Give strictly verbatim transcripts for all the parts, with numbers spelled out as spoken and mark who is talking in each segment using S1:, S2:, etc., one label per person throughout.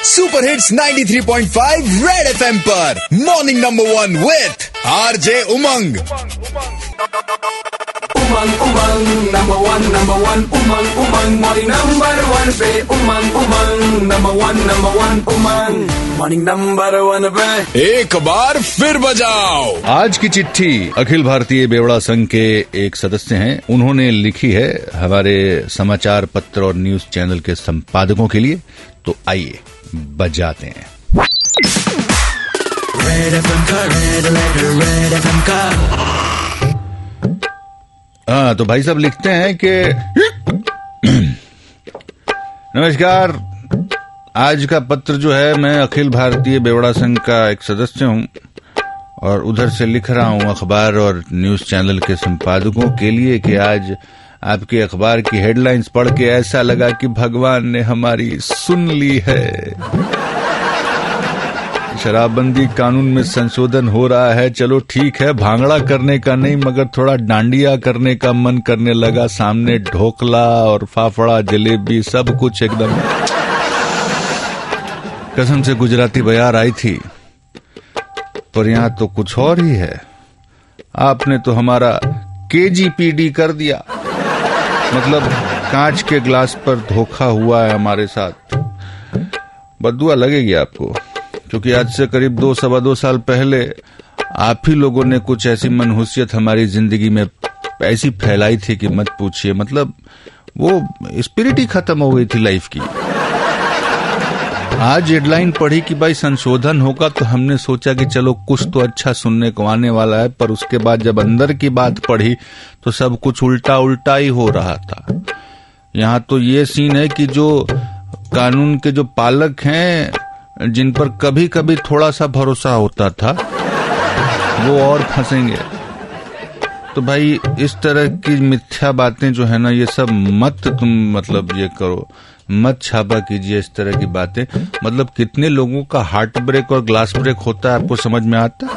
S1: Super hits ninety three point five red FM पर morning number one with RJ Umang.
S2: Umang Umang number one number one Umang Umang morning number one पे Umang Umang number one number one Umang morning number one पे
S1: एक बार फिर बजाओ।
S3: आज की चिट्ठी अखिल भारतीय बेवड़ा संघ के एक सदस्य हैं। उन्होंने लिखी है हमारे समाचार पत्र और न्यूज चैनल के संपादकों के लिए, तो आइए बजाते हैं।
S2: रेड एफएम का रेड लेटर रेड एफएम का।
S3: हाँ, तो भाई साहब लिखते हैं कि नमस्कार, आज का पत्र जो है, मैं अखिल भारतीय बेवड़ा संघ का एक सदस्य हूं और उधर से लिख रहा हूं अखबार और न्यूज चैनल के संपादकों के लिए कि आज आपके अखबार की हेडलाइंस पढ़ के ऐसा लगा कि भगवान ने हमारी सुन ली है। शराबबंदी कानून में संशोधन हो रहा है, चलो ठीक है, भांगड़ा करने का नहीं मगर थोड़ा डांडिया करने का मन करने लगा। सामने ढोकला और फाफड़ा जलेबी सब कुछ एकदम कसम से गुजराती बयार आई थी, पर यहाँ तो कुछ और ही है। आपने तो हमारा केजीपीडी कर दिया, मतलब कांच के गिलास पर धोखा हुआ है हमारे साथ। बद्दुआ लगेगी आपको, क्योंकि आज से करीब दो सवा दो साल पहले आप ही लोगों ने कुछ ऐसी मनहूसियत हमारी जिंदगी में ऐसी फैलाई थी कि मत पूछिए। मतलब वो स्पिरिट ही खत्म हो गई थी लाइफ की। आज हेडलाइन पढ़ी कि भाई संशोधन होगा, तो हमने सोचा कि चलो कुछ तो अच्छा सुनने को आने वाला है, पर उसके बाद जब अंदर की बात पढ़ी तो सब कुछ उल्टा उल्टा ही हो रहा था। यहाँ तो ये सीन है कि जो कानून के जो पालक हैं, जिन पर कभी कभी थोड़ा सा भरोसा होता था, वो और फंसेंगे। तो भाई इस तरह की मिथ्या बातें जो है ना, ये सब मत तुम मतलब ये करो, मत छापा कीजिए इस तरह की बातें। मतलब कितने लोगों का हार्ट ब्रेक और ग्लास ब्रेक होता है, आपको समझ में आता?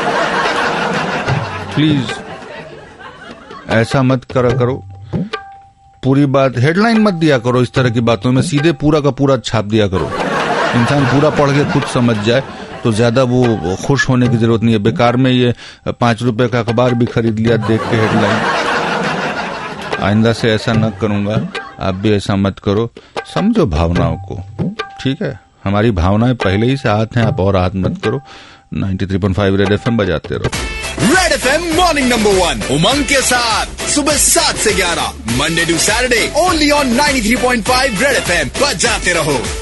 S3: प्लीज ऐसा मत करा करो। पूरी बात हेडलाइन मत दिया करो इस तरह की बातों में, सीधे पूरा का पूरा छाप दिया करो। इंसान पूरा पढ़ के खुद समझ जाए तो ज्यादा वो खुश होने की जरूरत नहीं है। बेकार में ये पांच रुपए का अखबार भी खरीद लिया देख के हेडलाइन। आइंदा से ऐसा न करूंगा, आप भी ऐसा मत करो। समझो भावनाओं को, ठीक है? हमारी भावनाएं पहले ही से हाथ हैं, आप और हाथ मत करो। Ninety three point five red FM बजाते रहो।
S1: Red FM morning number one Umang के साथ सुबह सात से ग्यारह Monday to Saturday only on ninety three point five red FM बजाते रहो।